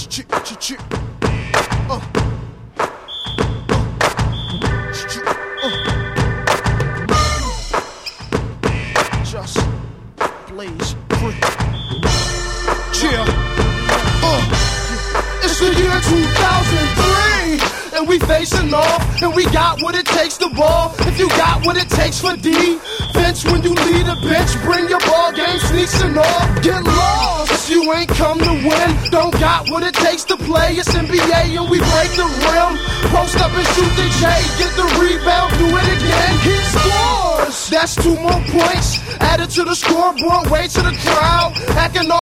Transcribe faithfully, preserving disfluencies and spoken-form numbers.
Uh. Just blaze free. Chill. Uh. It's the year two thousand three, and we facing off, and we got what it takes to ball. If you got what it takes for defense, when you lead a bench, bring your ball game, sneaking off. Get lost, you ain't come to win. Don't got what it takes to play. It's N B A, and we break the rim. Post up and shoot the J, get the rebound, do it again. He scores. That's two more points added to the scoreboard. Way to the crowd, acting all